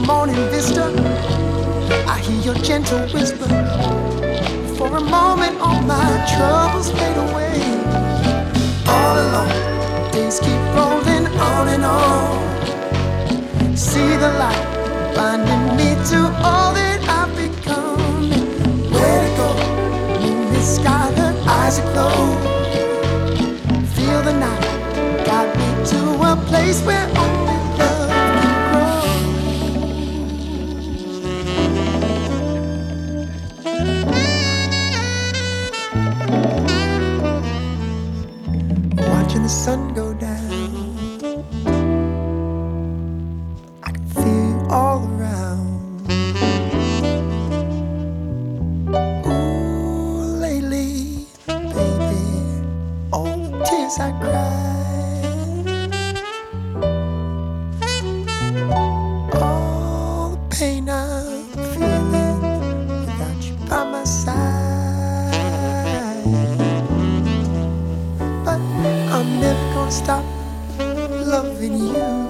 morning vista, I hear your gentle whisper. For a moment, all my troubles fade away. All alone, days keep rolling on and on. See the light finding me to all that I've become. Where to go? Moonlit sky, her eyes aglow. Feel the night got me to a place where only love can grow. Watching the sun go down, I can feel you all around. Ooh, lately, baby, all the tears I cried, all the pain I'm feeling without you by my side. But I'm never gonna stop loving you.